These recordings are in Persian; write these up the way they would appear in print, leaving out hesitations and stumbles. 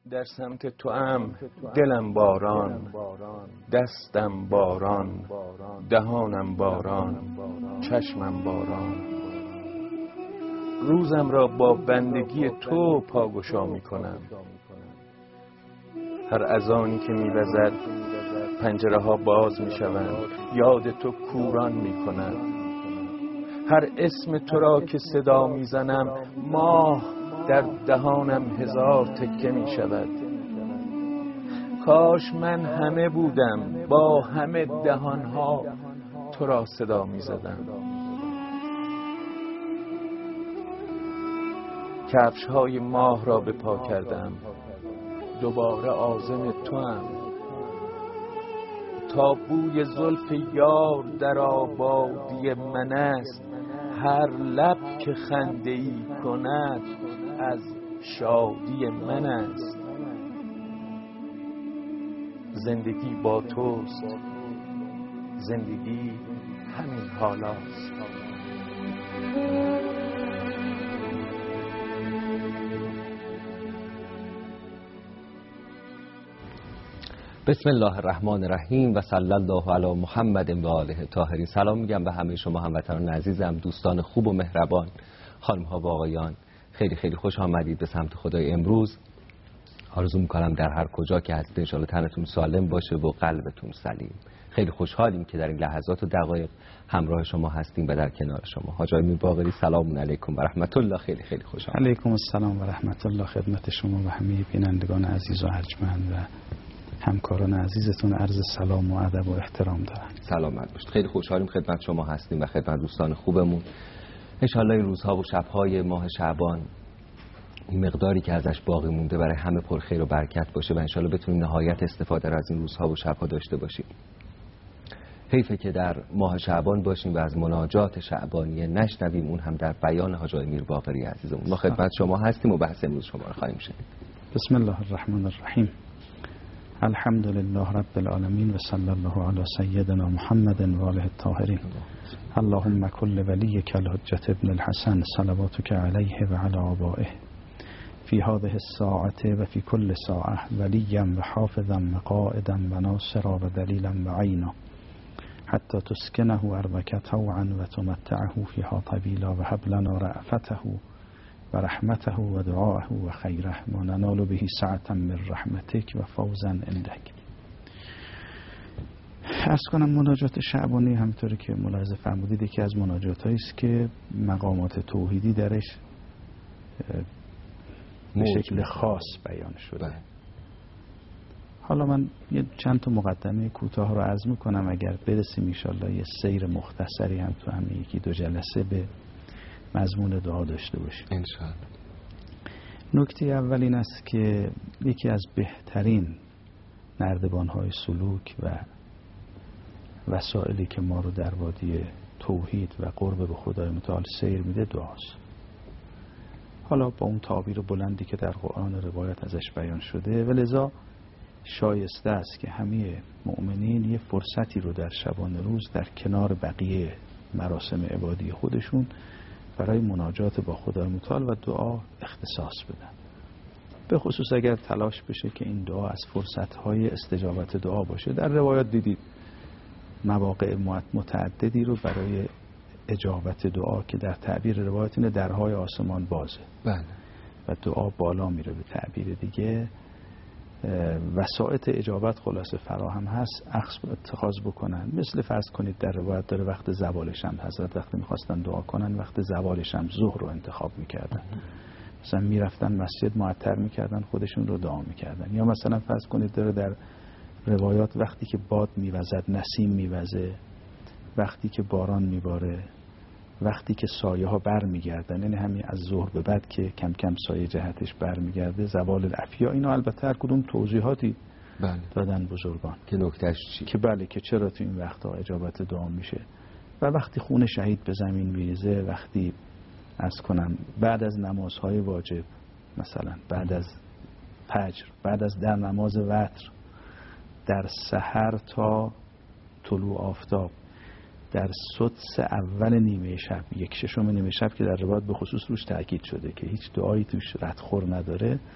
در سمت تو دلم باران، دستم باران، دهانم باران، چشمم باران. روزم را با بندگی تو پاگشا می کنم. هر اذانی که می وزد پنجره ها باز می شوند، یاد تو کوران می کند. هر اسم تو را که صدا می زنم، ماه در دهانم هزار تکه می شود. کاش من همه بودم، با همه دهانها تو را صدا می زدم. کفش های ماه را به پا کردم، دوباره عازم تو هم. تا بوی زلف یار در آبادی من است، هر لب که خنده ای کند از شادی من است. زندگی با توست، زندگی همین حالاست. بسم الله الرحمن الرحیم و صلی الله علی محمد و آله الطاهرین. سلام میگم به همه شما هموطنان عزیزم، دوستان خوب و مهربان، خانم ها و آقایان. خیلی خیلی خوش آمدید به سمت خدای امروز. آرزو میکنم در هر کجا که هستید ان شاءالله تنتون سالم باشه و قلبتون سلیم. خیلی خوشحالیم که در این لحظات و دقایق همراه شما هستیم و در کنار شما. حاج امیر باقری، سلام علیکم و رحمت الله. خیلی خیلی خوشحالم. علیکم السلام و رحمت الله خدمت شما و همه بینندگان عزیز و ارجمند و همکاران عزیزتون عرض سلام و ادب و احترام دارم. سلامت باشید. خیلی خوشحالیم خدمت شما هستیم و خدمت دوستان خوبمون. ان شاءالله این روزها و شب‌های ماه شعبان این مقداری که ازش باقی مونده برای همه پر خیر و برکت باشه و ان شاءالله بتونیم نهایت استفاده را از این روزها و شب‌ها داشته باشیم. حیفه که در ماه شعبان باشیم و از مناجات شعبانیه نشنویم، اون هم در بیان حاج امیر باقری عزیزمون. ما خدمت شما هستیم و بحث امروز شما رو خواهیم شنید. بسم الله الرحمن الرحیم. الحمد لله رب العالمین و صلی الله علی سیدنا محمد و آله الطاهرین. اللهم کل ولیک الحجة ابن الحسن صلواتک علیه و علی آبائه فی هذه الساعة و فی کل ساعة ولیا و حافظا و قائدا و ناصرا و دلیلا و عینا حتی تسکنه ارضک طوعا و تمتعه فیها طویلا و هب لنا رأفته و رحمته و دعاءه و خیره ما ننال به سعة من رحمتک و فوزا عندک. عرض کنم مناجات شعبانی همطوری که ملاحظه فرمودید یکی از مناجات‌هایی است که مقامات توحیدی درش به شکل خاص بیان شده. حالا من یه چند تا مقدمه کوتاه رو عرض میکنم، اگر برسیم انشالله یه سیر مختصری هم تو همین یکی دو جلسه به مضمون دعا داشته باشیم انشاءالله. نکته اول این است که یکی از بهترین نردبان‌های سلوک و وسائلی که ما رو در وادی توحید و قرب به خدای متعال سیر میده دعاست. حالا با اون تعبیر بلندی که در قرآن روایت ازش بیان شده، و لذا شایسته است که همه مؤمنین یه فرصتی رو در شبانه روز در کنار بقیه مراسم عبادی خودشون برای مناجات با خدای متعال و دعا اختصاص بدن، به خصوص اگر تلاش بشه که این دعا از فرصت‌های استجابت دعا باشه. در روایات دیدید مواقع متعددی رو برای اجابت دعا که در تعبیر روایت اینه درهای آسمان بازه. بله. و دعا بالا میره. به تعبیر دیگه وسائط اجابت خلاصه فراهم هست، اتخاذ بکنن. مثل فرض کنید در روایت داره وقت زوال شمس حضرت وقتی میخواستن دعا کنن وقت زوال شمس ظهر رو انتخاب میکردن. مثلا میرفتن مسجد معطر میکردن خودشون رو دعا میکردن. یا مثلا فرض کنید داره در روایات وقتی که باد میوزد، نسیم میوزه، وقتی که باران میباره، وقتی که سایه ها بر میگردن، یعنی همین از ظهر به بعد که کم کم سایه جهتش بر میگرده، زوال الافیا. اینا البته هر کدوم توضیحاتی بله. دادن بزرگان که نکتهش چی؟ که بله که چرا تو این وقتها اجابت دعا میشه. و وقتی خون شهید به زمین میریزه، وقتی از کنم بعد از نمازهای واجب، مثلا بعد از فجر، بعد از در نماز وتر، در سحر تا طلوع آفتاب، در سدس اول نیمه شب، یک ششم نیمه شب که در روایت به خصوص روش تاکید شده که هیچ دعایی توش ردخور نداره،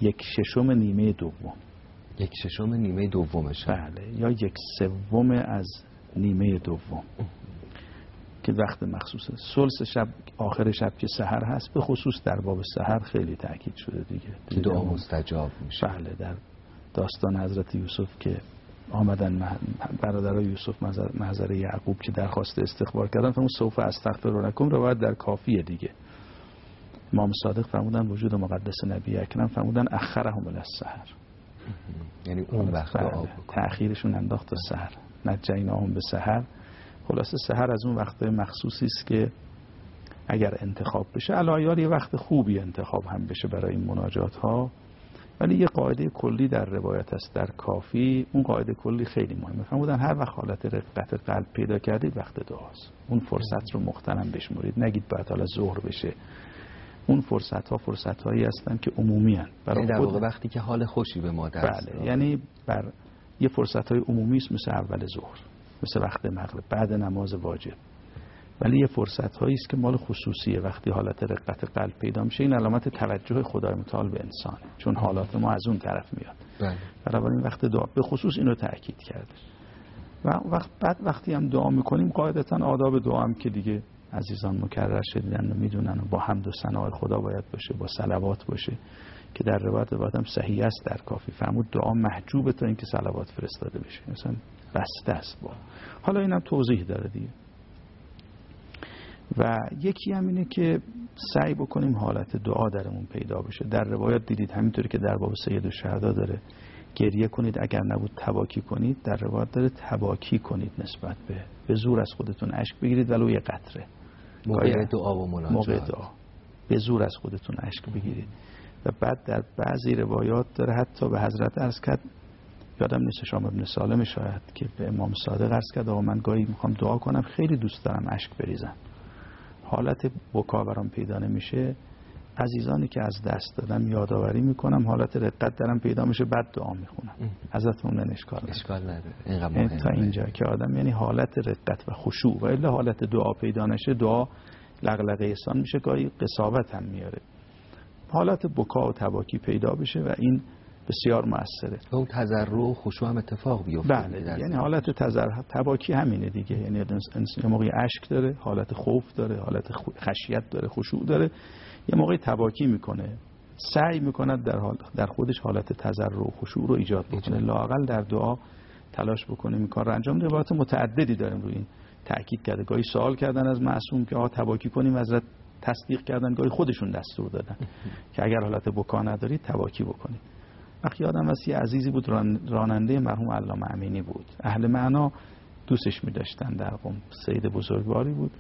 1/6 نیمه دوم. 1/6 نیمه دومشه. بله، یا 1/3 از نیمه دوم که وقت مخصوصه. ثلث شب، آخر شب که سحر هست، به خصوص در باب سحر خیلی تاکید شده دیگه. دعا مستجاب میشه. بله، در داستان حضرت یوسف که آمدن برادرای یوسف محضر یعقوب که درخواست استخبار کردن، فرمود سوف استغفر لکم، روایت در کافیه دیگه. امام صادق فرمودن وجود مقدس نبی اکرم فرمودن اخرهم الی السحر، یعنی اون وقت دعا تأخیرشون انداخت تا سحر. نجیناهم به سحر. خلاصه سحر از اون وقتای مخصوصی است که اگر انتخاب بشه، الایار یه وقت خوبی انتخاب هم بشه برای این مناجات ها. ولی یه قاعده کلی در روایت است در کافی، اون قاعده کلی خیلی مهمه. فرمودن هر وقت حالت رقت قلب پیدا کردید وقت دعاست. اون فرصت رو مغتنم بشمرید، نگید بعد حالا ظهر بشه. اون فرصت ها فرصت هایی هستن که عمومی هستن برای در واقع وقتی که حال خوشی به ما دست. بله، یعنی بر یه فرصت های عمومی است، مثل اول ظهر، مثل وقت مغرب، بعد نماز واجب. ولی یه فرصت هایی است که مال خصوصیه. وقتی حالت رقت قلب پیدا میشه، این علامت توجه خدای متعال به انسانه، چون حالات ما از اون طرف میاد. بله. بنابراین وقت دعا به خصوص اینو تاکید کرده. و بعد وقتی هم دعا میکنیم، قاعدتا آداب دعا هم که دیگه عزیزان مکرر شدیدن و میدونن، و با حمد و ثنای خدا باید باشه، با صلوات باشه که در روایت هم صحیح است در کافی. فرمود دعا محجوبه تا اینکه صلوات فرستاده بشه، مثلا بسته است. با حالا اینم توضیح داره دیگه. و یکی هم اینه که سعی بکنیم حالت دعا درمون پیدا بشه. در روایت دیدید همینطوری که در باب سید الشهدا داره گریه کنید، اگر نبود تباکی کنید. در روایت داره تباکی کنید، نسبت به زور از خودتون اشک بگیرید ولو یه قطره موقع دعا و مناجات. موقع دعا به زور از خودتون اشک بگیرید. و بعد در بعضی روایات داره حتی به حضرت عرض کرد، یادم نیست شام ابن سالم شاید، که به امام صادق عرض کرد آقا من گاهی میخوام دعا کنم خیلی دوست دارم اشک بریزم، حالت بکا برام پیدا نمیشه، عزیزانی که از دست دادم یادآوری میکنم، حالت رقت دارم پیدا میشه، بعد دعا میخونم. حضرتمون اشکال نداره. اینقدر تا اینجا که آدم یعنی حالت رقت و خشوع، و الا حالت دعا پیدا نشه، دعا لغلقه احسان میشه، گاهی قساوت هم میاره. حالت بکا و تباکی پیدا بشه و این بسیار مؤثره. اون تضرع و خشوع هم اتفاق بیفته. بله، یعنی حالت تباکی همینه دیگه، یعنی انسان یه موقعی اشک داره، حالت خوف داره، حالت خشیت داره، خشوع داره، یه موقعی تباکی میکنه، سعی میکنه در خودش حالت تضرع و خشوع رو ایجاد بکنه، لااقل در دعا تلاش بکنه این کار رو انجام بده. روایات متعددی داریم روی این تاکید کرده. گاهی سوال کردن از معصوم که تباکی کنیم، حضرت تصدیق کردن، گاهی خودشون دستور دادن که اگر حالت بکا ندارید تباکی بکنید. وقتی یادم هست یه عزیزی بود، راننده مرحوم علامه امینی بود، اهل معنا دوستش می‌داشتن، در قم سید بزرگواری بود.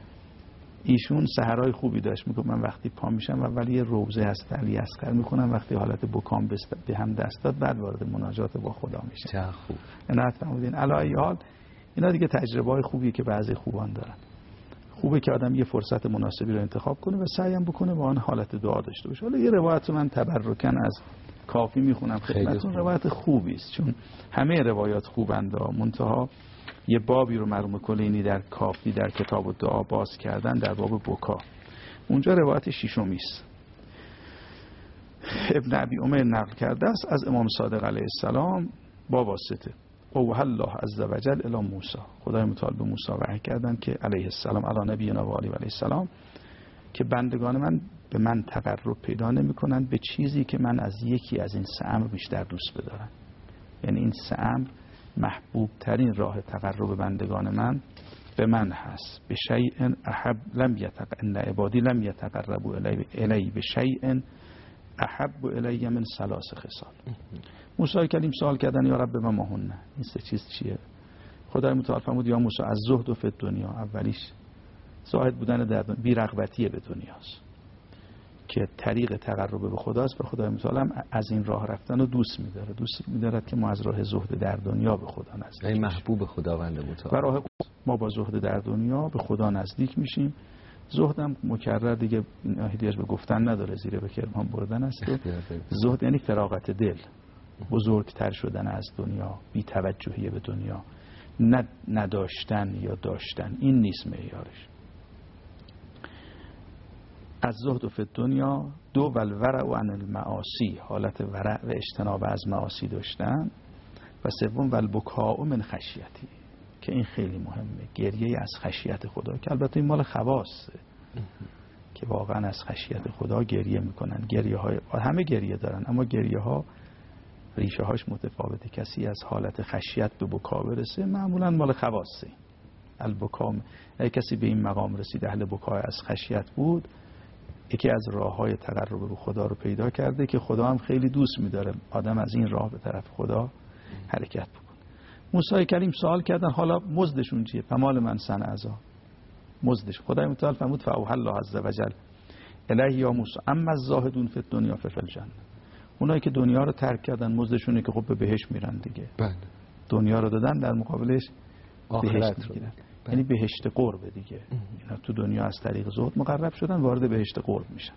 ایشون سحرای خوبی داشت، میگفت من وقتی پا میشم اول یه روضه هست علی اصغر میخونم، وقتی حالت بکام به هم دست داد بعد وارد مناجات با خدا میشه. چه خوب. عنایت فرمودین. علی حال اینا دیگه تجربه‌های خوبیه که بعضی خوبان دارن. خوبه که آدم یه فرصت مناسبی رو انتخاب کنه و سعی هم بکنه با آن حالت دعا داشته باشه. حالا یه روایت من تبرکاً از کافی میخونم خدمتتون، روایت خوبی است، چون همه روایات خوبند، منتها یه بابی رو مرحوم کلینی در کافی در کتاب الدعا باز کردن در باب بکا. اونجا روایت ششمی است. ابن ابی عمر نقل کرده است از امام صادق علیه السلام با واسطه اوحی الله عز وجل الی موسی، خدای متعال به موسی وحی کردن که علیه السلام علی نبینا و علیه السلام، که بندگان من به من تقرب پیدا نمی کنند به چیزی که من از یکی از این سه امر بیشتر دوست بدارم. یعنی این سه امر محبوب ترین راه تقرب بندگان من به من هست. به شیء احب لم ان عبادی لم یتقربوا الی به شیء احب الی من ثلاث خصال. موسی کلیم سوال کردن یا رب ما هن، این سه چیز چیه؟ خدای متعال فرمود یا موسی از زهد و فی دنیا، اولیش زاهد بودن در دنیا، بی رغبتی به دنیاست که طریق تقرب به خداست، و خدای متعال هم از این راه رفتن رو دوست می‌دارد که ما از راه زهد در دنیا به خدا نزدیک این محبوب خداوند متعال، و راه ما با زهد در دنیا به خدا نزدیک میشیم. زهد هم مکرر دیگه احتیاج به گفتن نداره، زیر به کرمان بردن است. زهد یعنی فراغت دل، بزرگتر شدن از دنیا، بی توجهی به دنیا، نداشتن یا داشتن، این نیست معیارش. از زهد فی الدنیا، 2 و الورع عن المعاصی، حالت ورع و اجتناب از معاصی داشتن، و 3 و البکاء من خشیتی، که این خیلی مهمه، گریه از خشیت خدا، که البته این مال خواصه که واقعا از خشیت خدا گریه میکنن. گریه های همه گریه دارن، اما گریه ها ریشه هاش متفاوته. کسی از حالت خشیت به بکا برسه معمولا مال خواصه. البکا، اگه کسی به این مقام رسید، اهل بکای از خشیت بود، یکی از راه های تقرب به خدا رو پیدا کرده که خدا هم خیلی دوست میداره آدم از این راه به طرف خدا حرکت بکنه. موسی کریم سوال کردن حالا مزدشون چیه؟ فمال من صنعا، مزدش خدای متعال فرمود فاوحی الله عز وجل الیه یا موسی اما الزاهدون فی الدنیا ففی الجنه. اونایی که دنیا رو ترک کردن مزدشونه که خب به بهشت میرن دیگه. بله. دنیا رو دادن، در مقابلش بهشت میگیرن. یعنی بهشت قرب دیگه. اینا تو دنیا از طریق زهد مقرب شدن، وارد بهشت قرب میشن.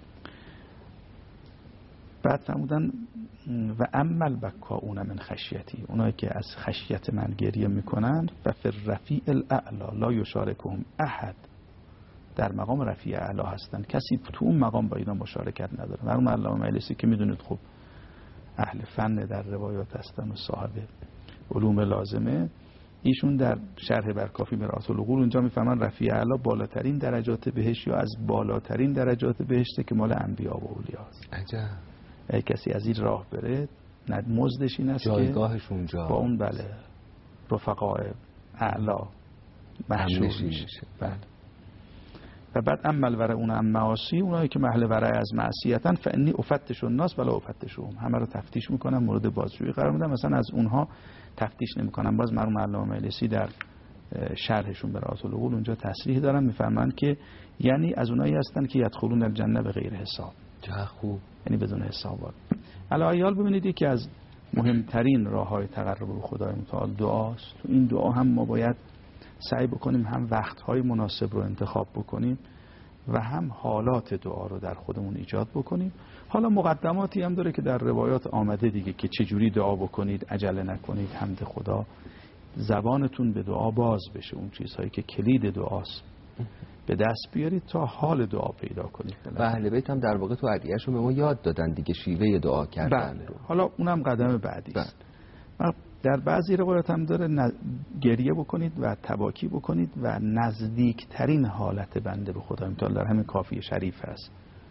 بعد فرمودن و اما البکاؤون من خشیتی، اونایی که از خشیت من گریه میکنن و فی الرفیع الاعلی لا یشارکهم احد، در مقام رفیع اعلی هستن، کسی تو اون مقام با اینا مشارکت نداره. مرحوم علامه مجلسی که میدونید خب اهل فن در روایات هستن و صاحب علوم لازمه، ایشون در شرح بر کافی مرآت العقول اونجا میفهمن رفیع اعلی بالاترین درجات بهشت یا از بالاترین درجات بهشت که مال انبیا و اولیاست. عجب. اگه کسی از این راه بره، مزدش این است که جایگاهش اونجا با اون بله رفقای اعلا محشور میشه. بله. و بعد اما الورعون عن معاصی، اونایی که محل ورع از معصیتن، فانی افتش الناس ولا افتشهم، همه رو تفتیش میکنن، مورد بازجویی قرار میدن، مثلا از اونها تفتیش نمیکنن. باز مرحوم علامه مجلسی در شرحشون برات العقول اونجا تصریح دارن، میفرمایند که یعنی از اونایی هستن که یدخلون الجنه به غیر حساب. چه خوب. یعنی بدون حسابات. الایال ببینید یکی از مهمترین راههای تقرب به خدای متعال دعاست. تو این دعا هم ما باید سعی بکنیم هم وقتهای مناسب رو انتخاب بکنیم و هم حالات دعا رو در خودمون ایجاد بکنیم. حالا مقدماتی هم داره که در روایات آمده دیگه که چجوری دعا بکنید، عجله نکنید، حمد خدا، زبانتون به دعا باز بشه، اون چیزهایی که کلید دعاست به دست بیارید تا حال دعا پیدا کنید. و اهل بیت هم در واقع تو ادعیه‌شون به ما یاد دادن دیگه شیوه دعا کردن. بله. حالا اونم قدم بعدی است. در بعضی روایات هم داره گریه بکنید و تباکی بکنید و نزدیکترین حالت بنده به خدا متعال در همین کافی شریف هست،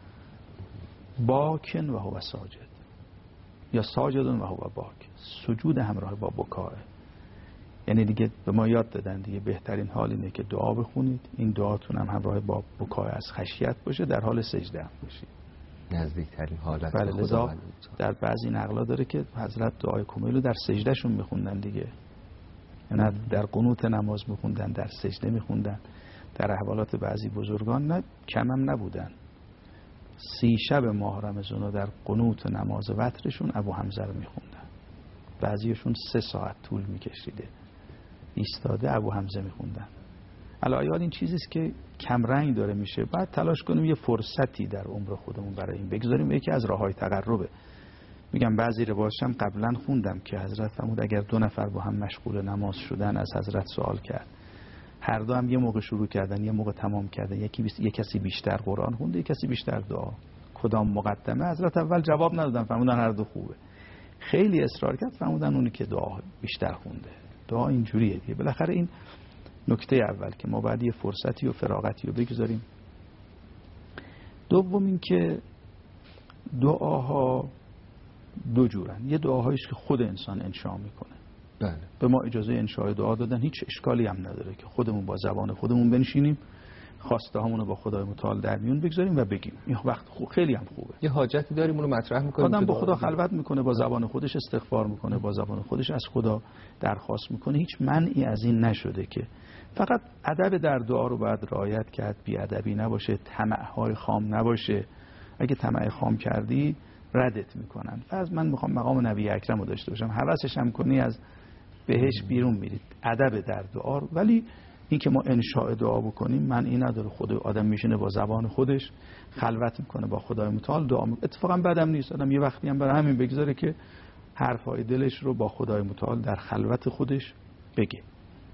باکن و هو ساجد یا ساجدون و هو باک، سجود همراه با بکاه. یعنی دیگه به ما یاد دادن دیگه بهترین حال اینه که دعا بخونید، این دعاتون هم همراه با بکاه از خشیت باشه، در حال سجده هم باشید، نزدیکترین حالت. بله. لذا در بعضی نقلا داره که حضرت دعای کمیل رو در سجده شون میخوندن دیگه، یعنی در قنوت نماز میخوندن، در سجده میخوندن. در احوالات بعضی بزرگان نه کم هم نبودن، 30 شب ماه رمضان رو در قنوت نماز وترشون ابو حمزه رو میخوندن، بعضیشون 3 ساعت طول میکشیده ایستاده ابو حمزه میخوندن. الایال این چیزیست که کم رنگ داره میشه، بعد تلاش کنیم یه فرصتی در عمر خودمون برای این بگذاریم. یکی از راههای تقربه. میگم بعضی روایاتش هم قبلا خوندم که حضرت فرمود اگر 2 نفر با هم مشغول نماز شدن، از حضرت سوال کرد، هر دو هم یه موقع شروع کردن یه موقع تمام کردن، یک کسی بیشتر قرآن خونده، یک کسی بیشتر دعا، کدام مقدمه؟ حضرت اول جواب ندادن، فرمودن هر دو خوبه. خیلی اصرار کرد، فرمودن اونی که دعا بیشتر خونده. دعا اینجوریه دیگه. بالاخره این نکته اول که ما باید یه فرصتی و فراغتی رو بگذاریم. دوم این که دعاها 2 جورن. یه دعاهایش که خود انسان انشا میکنه. بله. به ما اجازه انشای دعا دادن، هیچ اشکالی هم نداره که خودمون با زبان خودمون بنشینیم، خواسته هامون رو با خدای متعال در میون بگذاریم و بگیم. این وقت خیلی هم خوبه. یه حاجتی داریم اونو مطرح میکنیم، آدم با خدا خلوت میکنه، با زبان خودش استغفار میکنه، با زبان خودش از خدا درخواست میکنه. هیچ منعی از این نشده که فقط ادب در دعا رو باید رعایت کرد، بی ادبی نباشه، طمع‌های خام نباشه. اگه طمع خام کردی ردت میکنن. فرض من میخوام مقام نبی اکرم رو داشته باشم، هوسش هم کنی از بهش بیرون میرید. ادب در دعا، ولی این که ما انشاء دعا بکنیم من این نداره. خود آدم میشینه با زبان خودش خلوت میکنه با خدای متعال دعا میکنه. اتفاقا بدم نیست آدم یه وقتی هم برای همین بگذاره که حرفای دلش رو با خدای متعال در خلوت خودش بگه.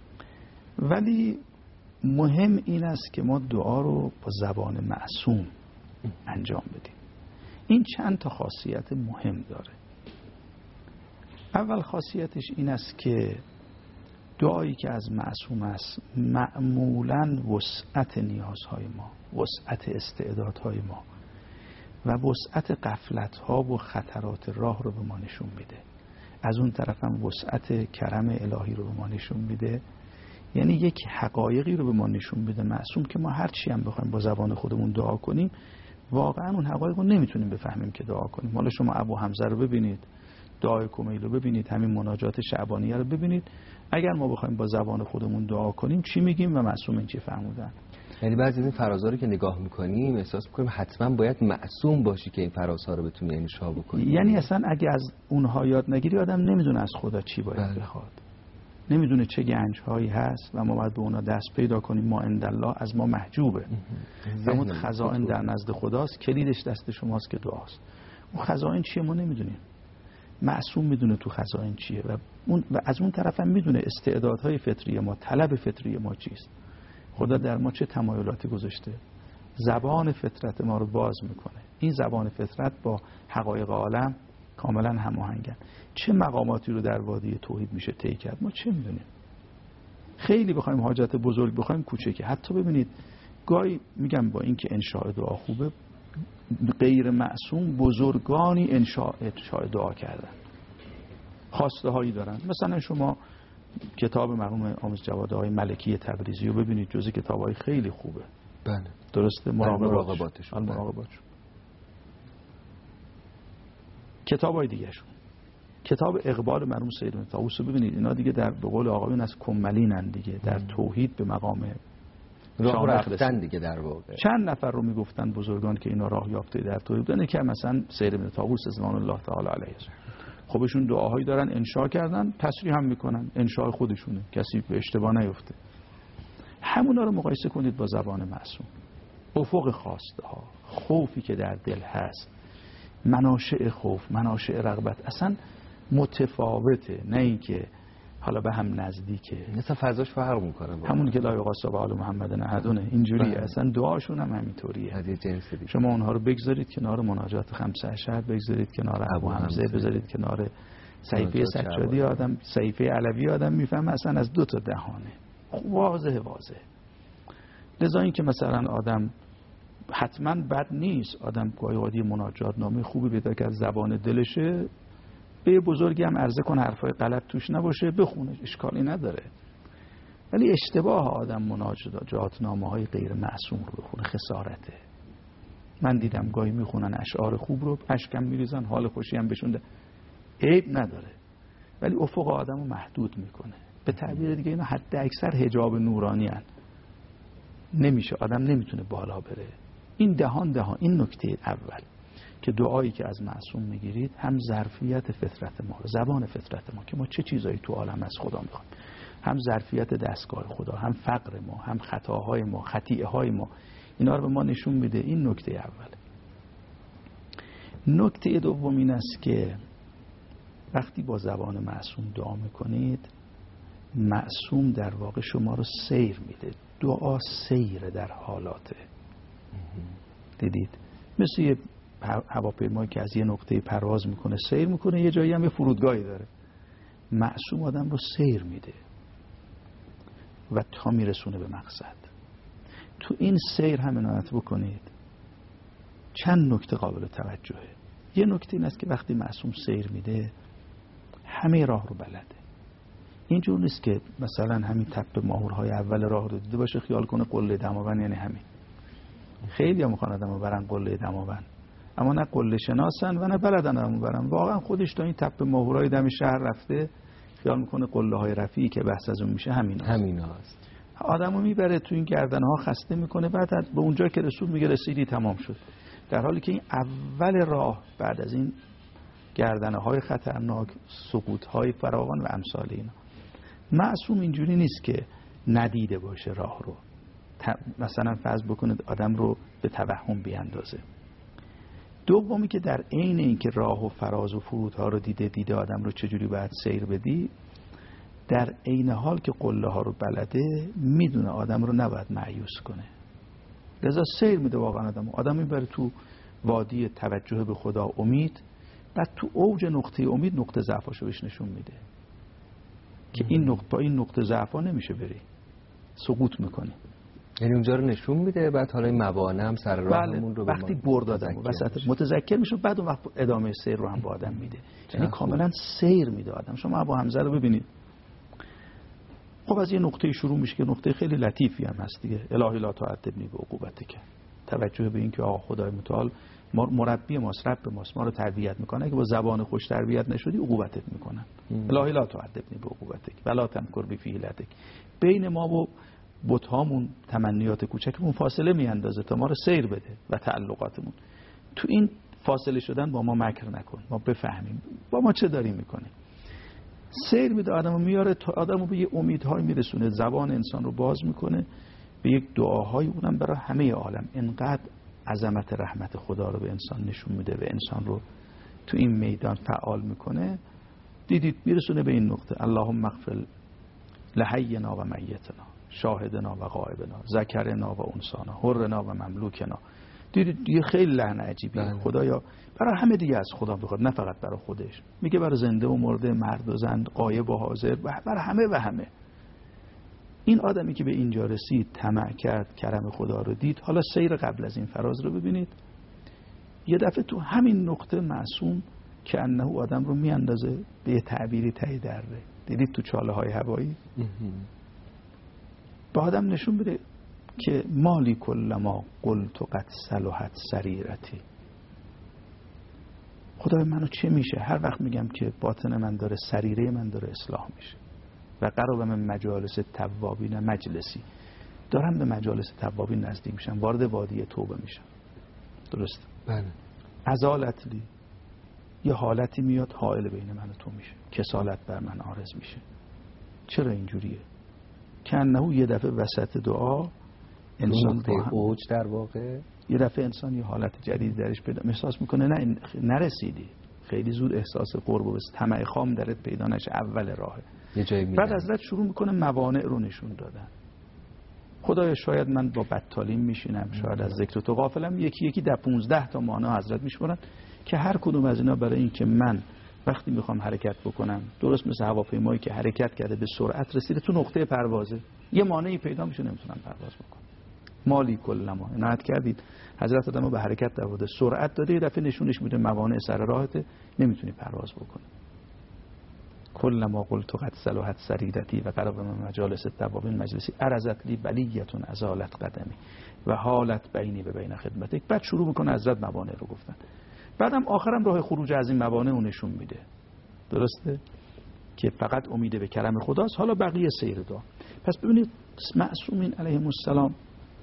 ولی مهم این است که ما دعا رو با زبان معصوم انجام بدیم. این چند تا خاصیت مهم داره. اول خاصیتش این است که دعایی که از معصوم است معمولاً وسعت نیازهای ما، وسعت استعدادهای ما و وسعت غفلت‌ها و خطرات راه رو به ما نشون میده. از اون طرف هم وسعت کرم الهی رو به ما نشون میده. یعنی یک حقایقی رو به ما نشون میده معصوم که ما هر چی هم بخوایم با زبان خودمون دعا کنیم واقعا اون حقایق رو نمیتونیم بفهمیم که دعا کنیم. حالا شما ابو حمزه رو ببینید، دعای کمیل رو ببینید، همین مناجات شعبانیه رو ببینید، اگر ما بخوایم با زبان خودمون دعا کنیم چی میگیم و معصوم این چی فرمودن. یعنی بعضی از این فرازها رو که نگاه میکنیم احساس میکنیم حتما باید معصوم باشی که این فرازها رو بتونی انشا بکنی. یعنی اصلا اگه از اونها یاد نگیری آدم نمیدونه از خدا چی باید بخواد، نمیدونه چه گنج‌هایی هست و ما باید به اونا دست پیدا کنیم. ما عندالله از ما محجوبه. اون خزائن در نزد خداست، کلیدش دست شماست که دعاست. اون خزائن چیه ما نمیدونیم. معصوم میدونه تو خزائن چیه و از اون طرف هم میدونه استعدادهای فطری ما، طلب فطری ما چیست. خدا در ما چه تمایلاتی گذاشته. زبان فطرت ما رو باز میکنه. این زبان فطرت با حقایق عالم کاملا هماهنگن. چه مقاماتی رو در وادی توحید میشه طی کرد ما چه میدونیم. خیلی بخوایم حاجت بزرگ بخوایم کوچکه. حتی ببینید گاهی میگم با اینکه انشاء دعا خوبه، غیر معصوم بزرگانی انشاء دعا کردن، خواسته هایی دارن. مثلا شما کتاب مرحوم آموز جواد آقای ملکی تبریزی رو ببینید، جزء کتابای خیلی خوبه. بله درسته، مراقباتش. کتابای دیگه شون، کتاب اقبال مرحوم سید بن طاووس رو ببینید. اینا دیگه در به قول آقایون از کملینن دیگه، در توحید به مقام راه رفتن دیگه. در واقع چند نفر رو میگفتن بزرگان که اینا راه یافته در توحید بودن، که مثلا سید بن طاووس رضوان الله تعالی علیه خودشون دعاهایی دارن انشا کردن، تصریح هم میکنن، انشاء خودشونه، کسی به اشتباه نیفته. همونا رو مقایسه کنید با زبان معصوم. افق خواسته ها، خوفی که در دل هست، مناشئ خوف، مناشئ رغبت اصلا متفاوته، نه اینکه حالا به هم نزدیکه. مثلا فضاش فرق میکنه. همون که لا یقاس به آل محمد احدونه اینجوریه. اصلا دعاشون هم همینطوریه. شما اونها رو بگذارید کنار مناجات خمسه عشر، بگذارید کنار ابو حمزه، بذارید کنار صحیفه سجادی، آدم صحیفه علوی آدم میفهمه اصلا از دو تا دهانه. واضحه. لذا این که مثلا آدم حتما بد نیست، آدم گاهی مناجات نامه خوبی پیدا کرد زبان دلشه، به بزرگی هم عرضه کن حرفای غلط توش نباشه بخونه، اشکالی نداره. ولی اشتباه آدم مناجات نامه های غیر معصوم رو بخونه خسارته. من دیدم گاهی میخونن اشعار خوب رو اشکم میریزن، حال خوشی هم بهشون عیب نداره، ولی افق آدم رو محدود میکنه. به تعبیر دیگه اینا حد اکثر حجاب نورانی هن. نمیشه، آدم نمیتونه بالا بره. این دهان این نکته اول که دعایی که از معصوم میگیرید هم ظرفیت فطرت ما، زبان فطرت ما که ما چه چیزایی تو عالم از خدا میخوایم، هم ظرفیت دستگاه خدا، هم فقر ما، هم خطاهای ما، خطیئه های ما، اینا رو به ما نشون میده. این نکته اول. نکته دوم این است که وقتی با زبان معصوم دعا میکنید، معصوم در واقع شما رو سیر میده. دعا سیر در حالاته. دیدید مثل یه هواپیمایی که از یه نقطه پرواز میکنه سیر میکنه، یه جایی هم یه فرودگاهی داره. معصوم آدم رو سیر میده و تا میرسونه به مقصد. تو این سیر هم عنایت بکنید. چند نکته قابل توجهه. یه نکته این است که وقتی معصوم سیر میده همه راه رو بلده. اینجور نیست که مثلا همین تپ ماهورهای اول راه رو دیده باشه خیال کنه قله دماوند یعنی همین. خیلی هم میخوان آدم رو برن قله دماوند، اما نه قله شناسن و نه بلدن آدم رو برن. واقعا خودش تا این تپ ماهورهای دم شهر رفته خیال میکنه قله های رفیعی که بحث از اون میشه همین هست. آدم رو میبره تو این گردنه ها خسته میکنه، بعد به اونجا که رسول میگه رسیدی تمام شد، در حالی که این اول راه بعد از این گردنه های خطرناک، سقوط های فراوان و امثال اینا. معصوم اینجوری نیست که ندیده باشه راه رو، مثلا فرض بکنید آدم رو به توهم بیاندازه. دومی که در عین اینکه راه و فراز و فرودها رو دیده آدم رو چجوری باید سیر بدی، در عین حال که قله ها رو بلده میدونه آدم رو نباید مایوس کنه. لذا سیر میده واقعا آدم میبره تو وادی توجه به خدا، امید، بعد تو اوج نقطه امید نقطه ضعفاشو بهش نشون میده که این نقطه با این نقطه ضعفا نمیشه بری، سقوط میکنی. یعنی اونجا رو نشون میده، بعد حالا این موانع هم سر راهمون رو وقتی برد آدم وسط متذکر میشه، بعد اون وقت ادامه سیر رو هم با آدم میده. یعنی کاملا سیر میده آدم. شما ابو حمزه رو ببینید، خب از یه نقطه شروع میشه که نقطه خیلی لطیفی هم هست دیگه. الهی لا تعذبنی بعقوبتک، توجه به این که آقا خدای متعال مربی ماست، رب ماست، ما رو تربیت میکنه، که با زبان خوش تربیت نشدی عقوبتت میکنن. الهی لا تعذبنی بعقوبتک ولا تمکر بفیلتک. بین ما و بت‌هامون تمنیات کوچکمون فاصله میاندازه تا ما رو سیر بده و تعلقاتمون. تو این فاصله شدن با ما مکر نکن، ما بفهمیم با ما چه داریم میکنه. سیر میده آدمو، میاره تا آدمو به یه امیدهای میرسونه، زبان انسان رو باز میکنه به یک دعاهای، اونم برای همه عالم. انقدر عظمت رحمت خدا رو به انسان نشون میده و انسان رو تو این میدان فعال میکنه. دیدید میرسونه به این نقطه: اللهم اغفر لحینا و میتنا، شاهدنا و غائبنا، ذکرنا و انسانا، حرنا و مملوکنا. دیدید یه خیلی لحن عجیبیه. خدایا برای همه دیگه از خدا بخواد، نه فقط برای خودش. میگه برای زنده و مرده، مرد و زن، غایب و حاضر، برای همه و همه. این آدمی که به اینجا رسید، طمع کرد، کرم خدا رو دید. حالا سیر قبل از این فراز رو ببینید. یه دفعه تو همین نقطه معصوم که انه آدم رو میاندازه به یه تعبیری ته دره. دیدید تو چاله های هوایی به آدم نشون بده که مالی کل ما قلت قد صلحت سریرتی. خدای منو چه میشه هر وقت میگم که باطن من داره، سریره من داره اصلاح میشه. و قرب من مجالس توابین مجلسی، دارم به مجالس توابین نزدیک میشم، وارد وادی توبه میشم. درست؟ بله. ازالتلی، یه حالتی میاد حائل بین من و تو میشه، کسالت بر من عارض میشه. چرا اینجوریه؟ که انه یه دفعه وسط دعا انسان با هم اوج در واقع، یه دفعه انسان یه حالت جدید درش پیدا احساس میکنه. نه نرسیدی، خیلی زود احساس قرب و طمع خام درت پیدا نشه، اول راهه. یه جایی بعد حضرت شروع میکنه موانع رو نشون دادن. خدایا شاید من با بدتالین میشینم، شاید از ذکر تو غافلم. یکی یکی در 15 تا مانع حضرت میشمارن که هر کدوم از اینا برای این که من وقتی میخوام حرکت بکنم، درست مثل هواپیمایی که حرکت کرده به سرعت رسیده تو نقطه پروازه، یه مانعی پیدا میشه نمیتونم پرواز بکنم. مالی کلما عنایت کردید حضرت آدمو به حرکت در آورده، سرعت داده، یه دفعه نشونش میده موانع سر راهته، نمیتونی پرواز بکنی. کلما قلت قد صلحت سریرتی و قرب من مجالس توابین مجلسی ارزت لی بلیتون ازالت قدمی و حالت بینی به بین خدمتک. بعد شروع میکنه حضرت موانع رو گفتن. بعدم آخرم راه خروج از این موانع رو نشون میده. درسته؟ که فقط امید به کرم خداست. حالا بقیه سیر دعا. پس ببینید معصومین علیهم السلام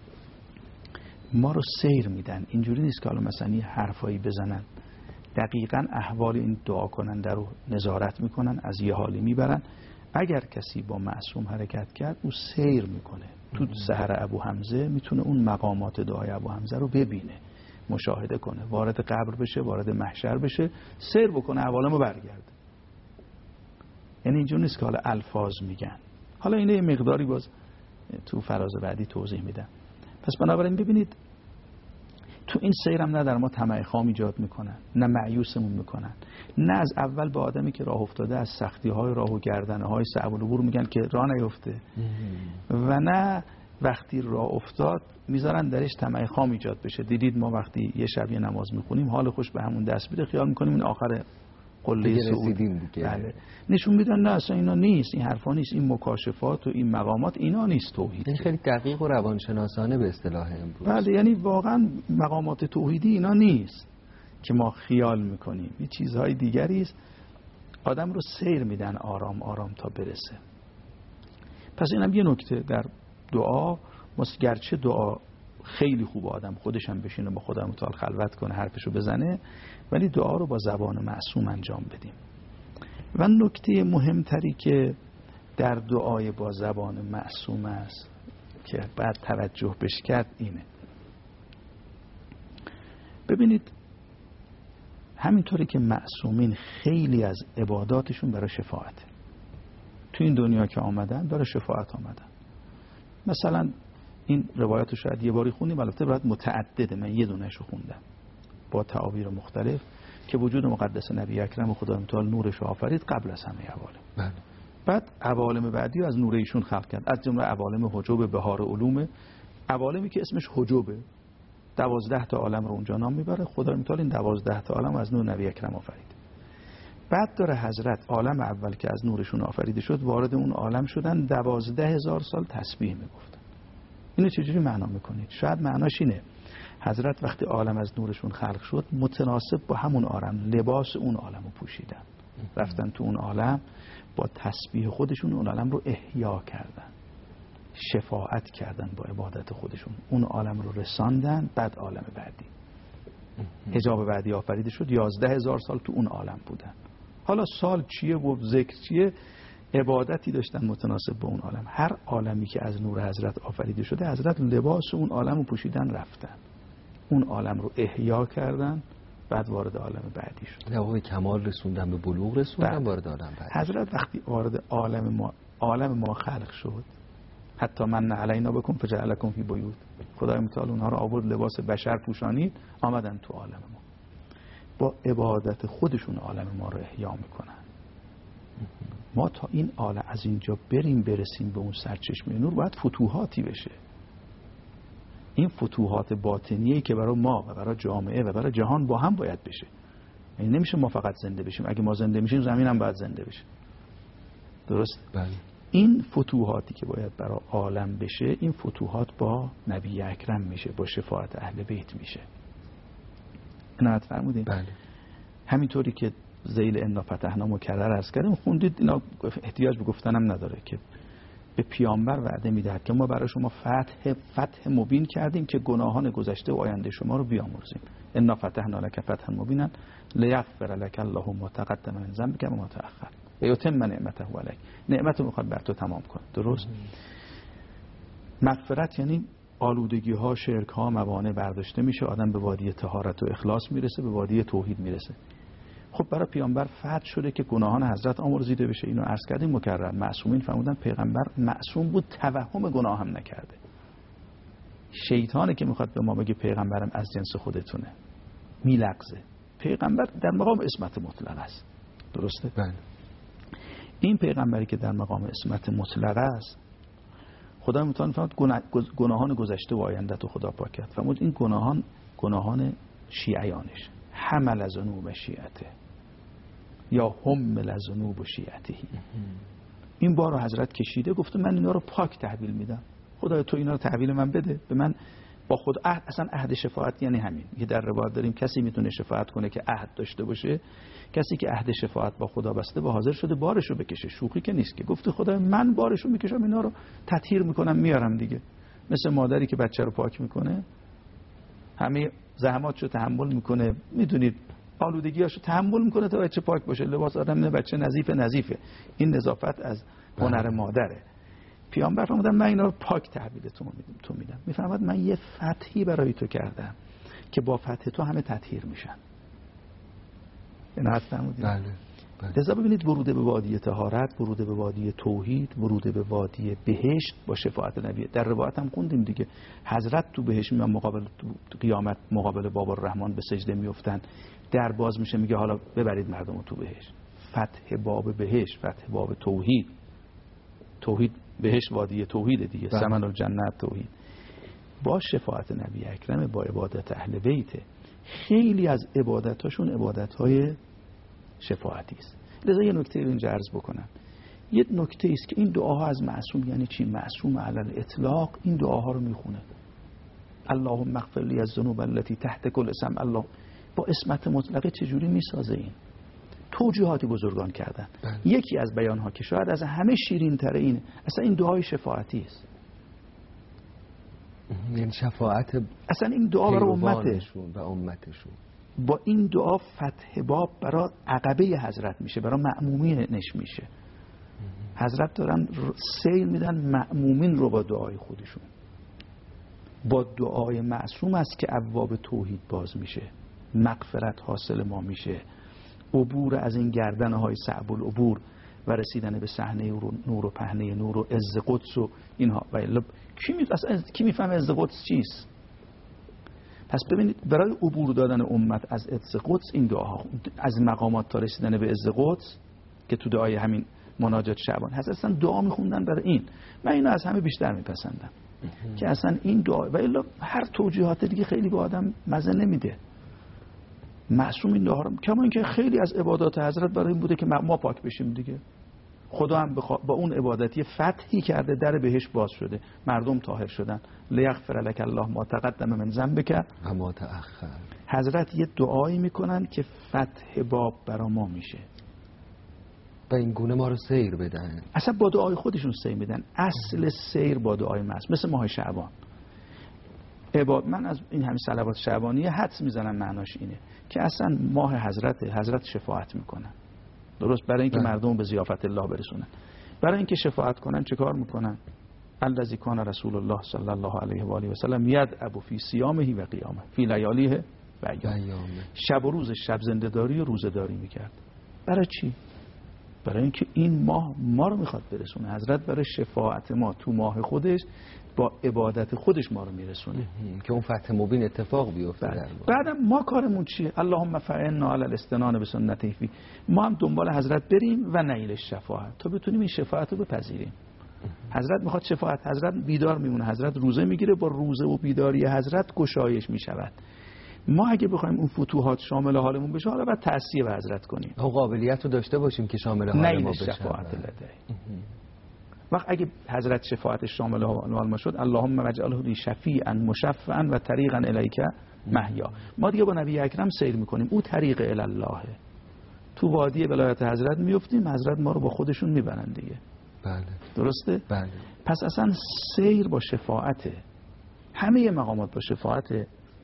ما رو سیر میدن. اینجوری نیست که حالا مثلا یه حرفایی بزنن، دقیقاً احوال این دعا کننده رو نظارت میکنن، از یه حالی میبرن. اگر کسی با معصوم حرکت کرد او سیر میکنه. تو سحر ابو حمزه میتونه اون مقامات دعای ابو حمزه رو ببینه، مشاهده کنه، وارد قبر بشه، وارد محشر بشه، سیر بکنه، احوالمو برگرده. یعنی اینجور نیست که حالا الفاظ میگن. حالا اینه یه مقداری باز تو فراز بعدی توضیح میدم. پس بنابراین ببینید تو این سیرم نه در ما طمع خام ایجاد میکنن، نه مایوسمون میکنن، نه از اول به آدمی که راه افتاده از سختی های راه و گردنه های صعب العبور میگن که راه نیفته، و نه وقتی راه افتاد میذارن درش طمع خام ایجاد بشه. دیدید ما وقتی یه شب یه نماز میخونیم حال خوش به همون دست میده، خیال میکنیم این آخر قله سعود. بله. نشون میدن نه اصلا اینا نیست، این حرفا نیست، این مکاشفات و این مقامات اینا نیست توحید. این خیلی دقیق و روانشناسانه به اصطلاح امروز. بله، یعنی واقعا مقامات توحیدی اینا نیست که ما خیال میکنیم، این چیزهای دیگری است. آدم رو سیر میدن آرام آرام تا برسه. پس اینم یه نکته در دعا. گرچه دعا خیلی خوب آدم خودش هم بشینه با خدا متعال خلوت کنه، حرفشو بزنه، ولی دعا رو با زبان معصوم انجام بدیم. و نکته مهمتری که در دعای با زبان معصوم است که بعد توجه بش کرد اینه. ببینید همینطوری که معصومین خیلی از عباداتشون برای شفاعته، تو این دنیا که آمدن برای شفاعت آمدن. مثلا این روایت رو شاید یه باری خوندیم، البته باید متعدده، من یه دونه‌ش رو خوندم با تعابیر مختلف که وجود مقدس نبی اکرم خدای متعال نورش آفرید قبل از همه عوالم. بعد عوالم بعدی از نور ایشون خلق کرد، از جمله عوالم حجوب بهار علوم، عوالمی که اسمش حجوبه، 12 تا عالم رو اونجا نام میبره. خدای متعال این 12 تا عالم از نور نبی اکرم آفرید. بعد داره حضرت عالم اول که از نورشون آفریده شد وارد اون عالم شدن، 12,000 سال تسبیح میگفتن. اینو چجوری معنا میکنید؟ شاید معناش اینه حضرت وقتی عالم از نورشون خلق شد متناسب با همون عالم لباس اون عالم رو پوشیدن، رفتن تو اون عالم با تسبیح خودشون اون عالم رو احیا کردن، شفاعت کردن با عبادت خودشون، اون عالم رو رساندن. بعد عالم بعدی، حجاب بعدی آفریده شد، 11,000 سال تو اون عالم بودن. حالا سال چیه و ذکر چیه، عبادتی داشتن متناسب با اون عالم. هر عالمی که از نور حضرت آفریده شده حضرت لباس اون عالم رو پوشیدن رفتن، اون عالم رو احیا کردن، بعد وارد عالم بعدی شد. به کمال رسوندن، به بلوغ رسوندن، وارد عالم بعدی. حضرت وقتی وارد عالم ما خلق شد، حتی من علینا بکن فجعلکم فی بیوت، خدای متعال اونها رو آورد لباس بشر پوشانید، آمدن تو عالم ما، با عبادت خودشون عالم ما رو احیا میکنن. ما تا این عالم از اینجا برسیم به اون سرچشمه نور باید فتوحاتی بشه. این فتوحات باطنیه که برای ما و برای جامعه و برای جهان با هم باید بشه. یعنی نمیشه ما فقط زنده بشیم، اگه ما زنده میشیم زمین هم باید زنده بشه. درست؟ بله. این فتوحاتی که باید برای عالم بشه، این فتوحات با نبی اکرم میشه، با شفاعت اهل بیت میشه. عنایت فرمودین؟ بله. همینطوری که ذیل انا فتحنا مکرر عرض کردیم، خوندید، اینا احتیاج به گفتنم نداره که به پیامبر وعده میدهد که ما برای شما فتح مبین کردیم که گناهان گذشته و آینده شما رو بیامرزیم. انا فتحنا لک فتحا مبینا لیغفر لک الله ما تقدم من ذنبک و ما تأخر و یتم نعمته علیک. نعمت رو میخواد بر تو تمام کنه. درست؟ مغفرت یعنی آلودگی ها، شرک ها، موانع برداشته میشه، آدم به وادی طهارت و اخلاص میرسه، به وادی توحید میرسه. خب برای پیامبر فتح شده که گناهان حضرت آمرزیده بشه. اینو عرض کردیم مکرر. معصومین فرمودن پیغمبر معصوم بود، توهم گناه هم نکرده. شیطانه که میخواد به ما بگه پیغمبرم از جنس خودتونه، میلغزه. پیغمبر در مقام عصمت مطلق است. درسته؟ بله. این پیغمبری که در مقام عصمت مطلق است، خدا متعال فرمود گناهان گذشته و آینده تو خدا پاک کرد. فرمود این گناهان شیعیانش، حمل ذنوب شیعته یا حمل ذنوب شیعته. این بار رو حضرت کشیده، گفته من اینا رو پاک تحویل میدم. خدای تو اینا رو تحویل من بده، به من با خود اصلا عهد شفاعت یعنی همین که در روایت داریم کسی میتونه شفاعت کنه که عهد داشته باشه، کسی که عهد شفاعت با خدا بسته و حاضر شده بارشو بکشه. شوخی که نیست که گفته خدای من بارشو میکشم، اینا رو تطهیر میکنم میارم دیگه. مثل مادری که بچه رو پاک میکنه، همه زحماتشو تحمل میکنه، میدونید آلودگیاشو تحمل میکنه تا بچه پاک باشه. لباس آدم نه، بچه نظیفه. این نظافت از هنر مادره. پیامبر فرمودن من اینا رو پاک تحویل تو میدم. میفهمد من یه فتحی برای تو کردم که با فتح تو همه تطهیر میشن. اینا فرمودید؟ بله. لذا ببینید ورود به وادی طهارت، ورود به وادی توحید، ورود به وادی بهشت با شفاعت نبی. در روایت هم خوندیم دیگه، حضرت تو بهشت میان، مقابل قیامت مقابل باب الرحمن به سجده میافتن، در باز میشه، میگه حالا ببرید مردم تو بهشت. فتح باب بهشت، فتح باب توحید بهشت وادی توحید دیگه، ثمن الجنت توحید. با شفاعت نبی اکرم، با عبادت اهل بیت، خیلی از عبادتاشون عبادتهای شفاعتی است. لذا یه نکته رو اینجا عرض بکنم. یه نکته است که این دعاها از معصوم یعنی چی؟ معصوم علی الاطلاق این دعاها رو میخونه. اللهم اغفر لی الذنوب التي تحت كل اسم. الله با اسمت مطلقه چجوری میسازه؟ این توجیهات بزرگان کردن. یکی از بیانها که شاید از همه شیرین تره اینه، اصلا این دعای شفاعتی است. یعنی شفاعت اصلا این دعا برای امتشون. با این دعا فتح باب برای عقبه حضرت میشه، برای مأمومینش میشه. حضرت دارن سیر میدن مأمومین رو با دعای خودشون. با دعای معصوم است که ابواب توحید باز میشه، مغفرت حاصل ما میشه، عبور از این گردنهای صعب العبور و رسیدن به صحنه نور و پهنه نور و عز قدس و اینها. و کی میفهمه عز قدس چیست؟ پس ببینید برای عبور دادن امت از عز قدس این دعاها، از مقامات تا رسیدن به عز قدس که تو دعای همین مناجات شعبان هست، اصلا دعا میخوندن برای این. من اینو از همه بیشتر میپسندم که اصلا این دعا و الا هر توجیهات دیگه خیلی به آدم مزه نمیده. معصوم این دعا رو، کما اینکه خیلی از عبادات حضرت برای این بوده که ما پاک بشیم دیگه. خدا هم با اون عبادتی فتحی کرده، در بهشت باز شده، مردم طاهر شدن. لیغفر لك الله ما تقدم من ذنبک و ما تأخر. حضرت یه دعایی میکنن که فتح باب برا ما میشه و این گونه ما رو سیر بدن. اصلا با دعای خودشون سیر میدن. اصل سیر با دعای معصوم، مثل ماه شعبان. من از این همین صلوات شعبانیه حدس میزنم معناش اینه که اصلا ماه حضرت شفاعت میکنن، درست؟ برای اینکه مردم به ضیافت الله برسونن، برای اینکه شفاعت کنن چه کار میکنن؟ الذی کان رسول الله صلی الله علیه و آله و سلم یدعو فی صیامه و قیامه فی لیالیه و ایامه. شب و روز شب زنده‌داری و روزه‌داری میکرد. برای چی؟ برای اینکه این ماه ما رو میخواد برسونه. حضرت برای شفاعت ما تو ماه خودش با عبادت خودش ما رو میرسونه که اون فتح مبین اتفاق بیفته. بعدم ما کارمون چیه؟ اللهم فعنا علی الاستنان بسنته فی. ما هم دنبال حضرت بریم و نیل شفاعت تا بتونیم این شفاعت رو بپذیریم. حضرت میخواد شفاعت، حضرت بیدار میمونه، حضرت روزه میگیره، با روزه و بیداری حضرت گشایش میشود. ما اگه بخوایم اون فتوحات شامل حالمون بشه، حالا باید تأثیر به حضرت کنیم، اون قابلیت رو داشته باشیم که شامل حال ما بشه. شفاعت لدی. وقت اگه حضرت شفاعتش شامل حال ما شد، اللهم اجعله لی شفیعا مشفعا و طریقا الیک محیا. ما دیگه با نبی اکرم سیر میکنیم، او طریق الی الله. تو وادی ولایت حضرت میفتیم، حضرت ما رو با خودشون میبرن دیگه. بله. درسته؟ بله. پس اصلا سیر با شفاعته، همه مقامات با شفاعته.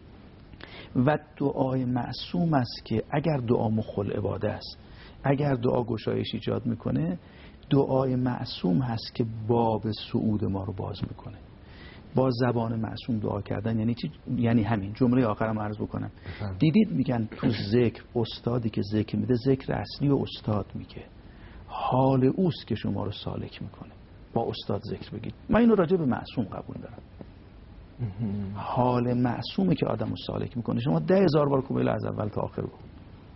و دعای معصوم است که اگر دعا مخل عباده است، اگر دعا گشایش ایجاد میکنه، دعای معصوم هست که باب صعود ما رو باز میکنه. با زبان معصوم دعا کردن یعنی چی؟ یعنی همین جمله آخرم عرض بکنم. دیدید میگن تو ذکر استادی که ذکر میده، ذکر اصلی و استاد میگه، حال اوست که شما رو سالک میکنه. با استاد ذکر بگید. من اینو راجع به معصوم قبول دارم. حال معصومه که آدمو سالک میکنه. شما 10,000 بار کوبیل از اول تا آخر بکن.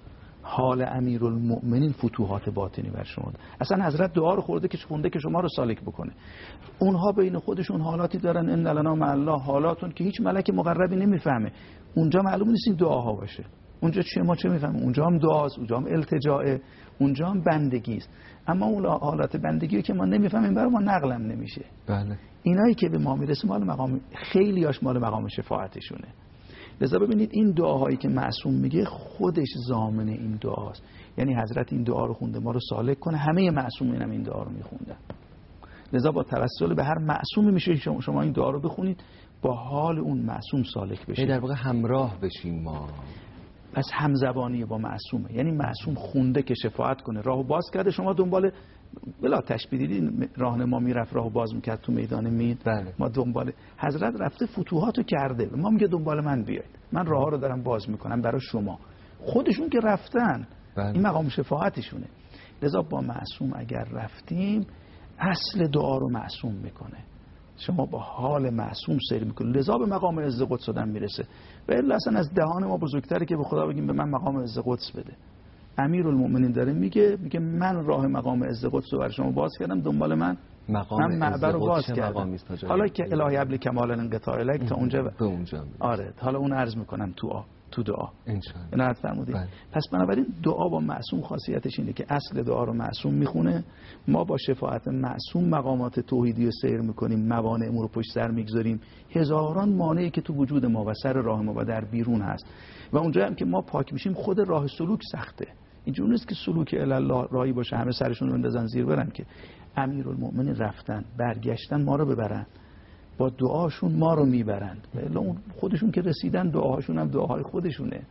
حال امیرالمؤمنین فتوحات باطنی بر شما. اصلا حضرت دعا رو خورده که شما رو سالک بکنه. اونها بین خودشون حالاتی دارن، ان لنا مع الله حالاتون که هیچ ملک مقربی نمیفهمه. اونجا معلوم نیست این دعاها باشه. اونجا چیه ما چه میفهمیم؟ اونجا هم دعاست، اونجا هم التجاءه، اونجا هم بندگی است. اما اون حالات بندگی که ما نمیفهمیم برای ما نقلم نمیشه. بله. اینایی که به ما میرسه مال مقام، خیلیاش مال مقام شفاعتشونه. لذا ببینید این دعاهایی که معصوم میگه خودش ضامن این دعاست. یعنی حضرت این دعا رو خونده ما رو سالک کنه، همه معصومین هم این دعا رو میخوندن. لذا با توسل به هر معصومی میشه شما این دعا رو بخونید، با حال اون معصوم سالک بشید. در واقع همراه بشیم ما. پس همزبانی با معصومه، یعنی معصوم خونده که شفاعت کنه، راهو باز کرده، شما دنبال بلا تشبیه دیدین راهنما میرفت راهو باز میکرد تو میدان مید. بله. ما دنبال حضرت رفته فتوحاتو کرده، ما میگه دنبال من بیاید، من راهها رو دارم باز میکنم برای شما. خودشون که رفتن. بله. این مقام شفاعتشونه. لذا با معصوم اگر رفتیم، اصل دعا رو معصوم میکنه، شما با حال معصوم سیر میکنید، لذا به مقام عز قدس آدم میرسه. و الا اصلا از دهان ما بزرگتره که به خدا بگیم به من مقام عز قدس بده. امیرالمؤمنین داره میگه من راه مقام عز قدس رو برای شما باز کردم، دنبال من معبر رو باز کردم. حالا که الهی ابل کمال الانقطاع الیک تا اونجا به اونجا. آره حالا اون عرض میکنم تو دعا انشاءالله. اینو فرمودید. پس بنابراین دعا با معصوم خاصیتش اینه که اصل دعا رو معصوم میخونه، ما با شفاعت معصوم مقامات توحیدی رو سیر میکنیم، موانع امور رو پشت سر میگذاریم. هزاران مانعی که تو وجود ما و سر راه ما و در بیرون هست و اونجا هم که ما پاک میشیم خود راه سلوک سخته. اینجوری نیست که سلوک الی الله راهی باشه همه سرشون رو بندازن زیر برن، که امیرالمؤمنین رفتن برگشتن ما رو ببرن، با دعاشون ما رو میبرند. اون خودشون که رسیدن دعاهاشون هم دعاهای خودشونه.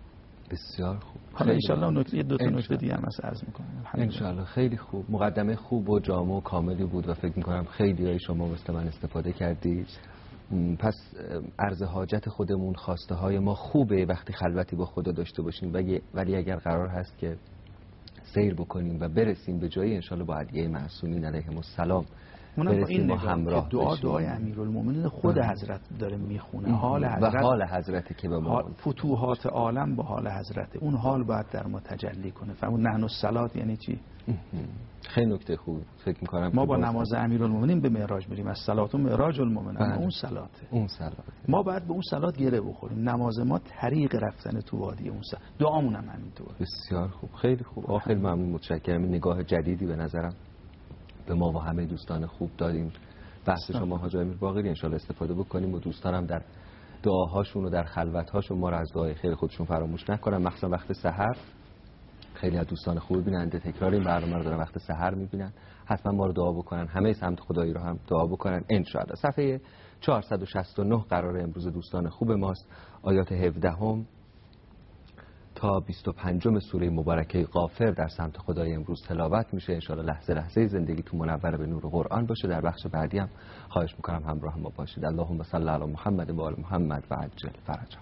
بسیار خوب. حالا انشالله دو تا نکته دیگه هم عرض میکنم. انشالله. خیلی خوب. مقدمه خوب و جامع و کاملی بود و فکر میکنم خیلی های شما مثل من استفاده کردید. پس عرض حاجت خودمون، خواسته های ما خوبه وقتی خلوتی با خدا داشته باشیم، ولی اگر قرار هست که سیر بکنیم و برسیم به جایی انشالله با هدیه معصومین علیهم السلام برسیم و همراه دعا بشیم. دعای امیرالمومنین خود حضرت داره میخونه، حال حضرت و حال حضرت که به ما فتوحات عالم با حال حضرت، اون حال باید در ما تجلی کنه. فهمون نحن الصلات یعنی چی؟ خیلی نکته خوب. فکر می‌کنم ما با نماز امیرالمومنین به معراج میریم، از صلات و معراج المومنین، اون صلاته. اون صلات ما باید به اون صلات گره بخوریم. نماز ما طریق رفتن تو وادی اون صلات. دعامون هم همینطور. بسیار خوب، خیلی خوب. خیلی ممنون، متشکرم. نگاه جدیدی به نظرم به ما و همه دوستان خوب دادیم. بحث شما حاج امیر باقری ان شاء الله استفاده بکنیم و دوستانم در دعاهاشون و در خلوت‌هاشون ما را از دعای خیر خودشون فراموش نکنن، مخصوصا وقت سحر. خیلی از دوستان خوب بیننده تکرار این برنامه رو دارن وقت سحر میبینن، حتما ما رو دعا بکنن، همه سمت خدایی رو هم دعا بکنن ان شاء الله. صفحه 469 قرار امروز دوستان خوب ماست. آیات 17 تا 25 سوره مبارکه غافر در سمت خدای امروز تلاوت میشه. ان شاء الله لحظه لحظه زندگی تو منور به نور قرآن باشه. در بخش بعدی هم خواهش میکنم همراه ما باشید. اللهم صل علی محمد و آل محمد و عجل فرجهم.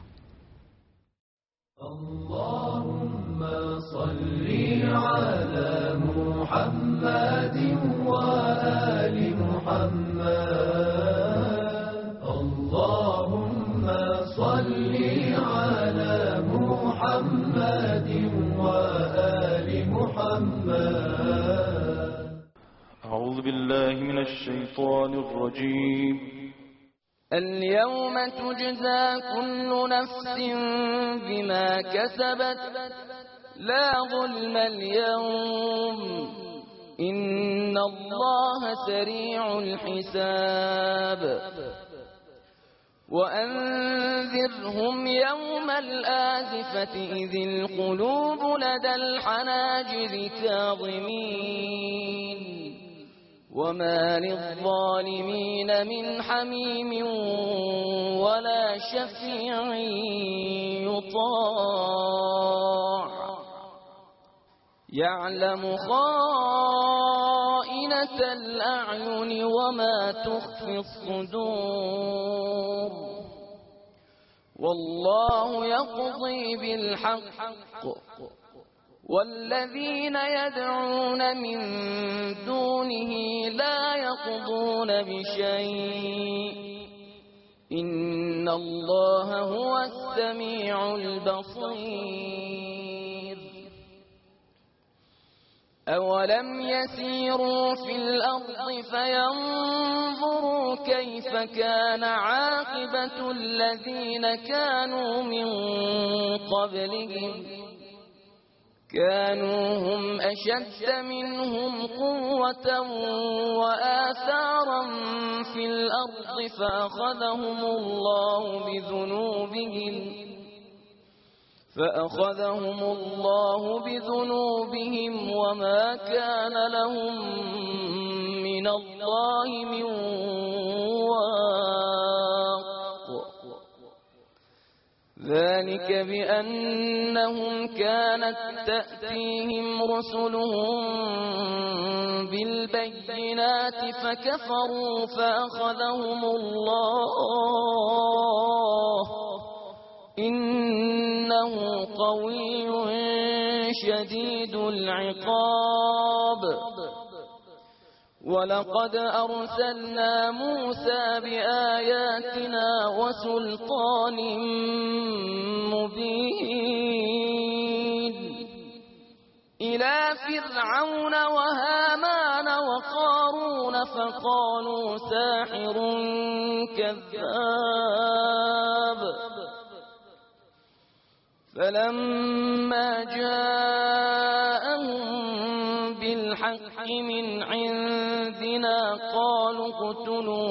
اللهم صل على محمد وآل محمد. اللهم صل على محمد وآل محمد. أعوذ بالله من الشيطان الرجيم. اليوم تجزى كل نفس بما كسبت لا ظلم اليوم إن الله سريع الحساب. وأنذرهم يوم الآزفة إذ القلوب لدى الحناجر كاظمين وما للظالمين من حميم ولا شفيع يطاع يعلم خائنة الأعين وما تخفي الصدور والله يقضي بالحق والذين يدعون من دونه لا يقضون بشيء إن الله هو السميع البصير. أولم يسيروا في الأرض فينظروا كيف كان عاقبة الذين كانوا من قبلهم كانوا هم أشد منهم قوة وآثارا في الأرض فأخذهم الله بذنوبهم وما كان لهم من الله من واق. ذلك بأنهم كانت تأتيهم رسلهم بالبينات فكفروا فأخذهم الله إنه قوي شديد العقاب. ولقد أرسلنا موسى بآياتنا وسلطان مبين إلى فرعون وهامان وقارون فقالوا ساحر كذاب. فلما جاءهم بالحق من عندنا قالوا اقتلوا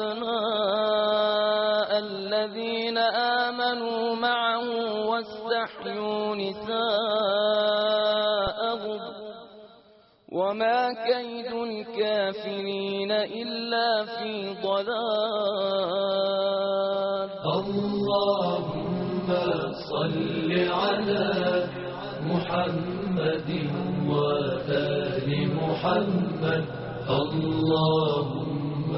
أبناء الذين آمنوا معه واستحيوا نساءهم وما كيد الكافرين إلا في ضلال. اللهم صل على محمد وآل محمد. اللهم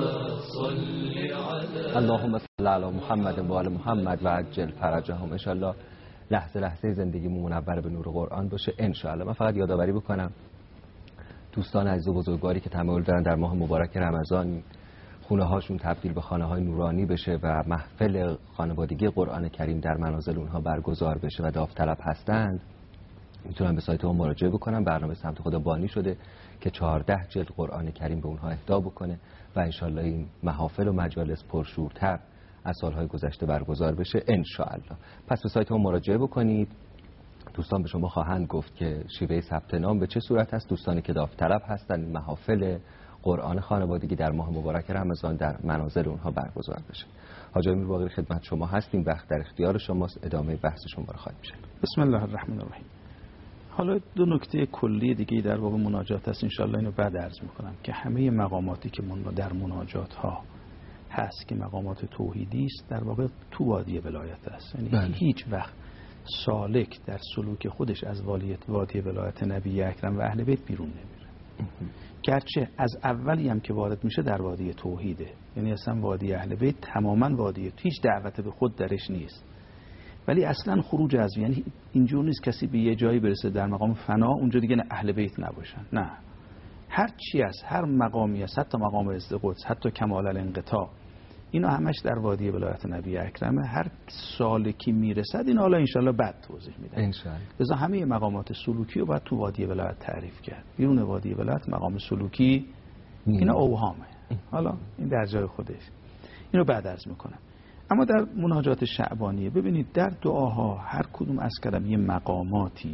صل على اللهم صل علی محمد و آل محمد و عجل فرجهم. ان شاء الله لحظه لحظه زندگیمون منور به نور قرآن باشه ان شاء الله. من فقط یادآوری بکنم دوستان عزیز و بزرگواری که تمایل دارن در ماه مبارک رمضان خونه هاشون تبدیل به خانه های نورانی بشه و محفل خانوادگی قرآن کریم در منازل اونها برگزار بشه و داوطلب هستند، میتونن به سایت ما مراجعه بکنن. برنامه سمت خدا بانی شده که 14 جلد قرآن کریم به اونها اهدا بکنه و انشالله این محافل و مجالس پرشورتر از سالهای گذشته برگزار بشه انشالله. پس به سایت ما مراجعه بکنید. دوستان به شما خواهند گفت که شیوه ثبت نام به چه صورت است. دوستانی که داوطلب هستند محافل قرآن خانوادگی در ماه مبارک رمضان در منازل اونها برگزار بشه. حاجی امیر باقری خدمت شما هستیم، وقت در اختیار شماست، ادامه بحث شما رو خواهیم شنید. بسم الله الرحمن الرحیم. حالا دو نکته کلی دیگه در واقع مناجات هست، انشالله اینو بعد عرض میکنم که همه مقاماتی که در مناجات ها هست که مقامات توحیدی است در واقع تو وادی ولایت است. یعنی هیچ وقت سالک در سلوک خودش از وادی ولایت نبی اکرم و اهل بیت بیرون نمیره، گرچه از اولی هم که وارد میشه در وادی توحیده. یعنی اصلا وادی اهل بیت تماما وادی، هیچ دعوت به خود درش نیست، ولی اصلا خروج از یعنی اینجور نیست کسی به یه جایی برسه در مقام فنا اونجا دیگه اهل بیت نباشن. نه، هر چی از هر مقامی است، حتی مقام ازدقدس، حتی کمال الانقطاع، اینا همش در وادی ولایت نبی اکرمه. هر سالکی میرسد این حالا انشالله بعد توضیح میدم انشالله. لذا همه مقامات سلوکی رو باید تو وادی ولایت تعریف کرد. بیرون وادی ولایت مقام سلوکی اینا اوهامه، حالا این در جای خودش، اینو بعد عرض میکنم. اما در مناجات شعبانیه ببینید در دعاها هر کدوم از کلم یه مقاماتی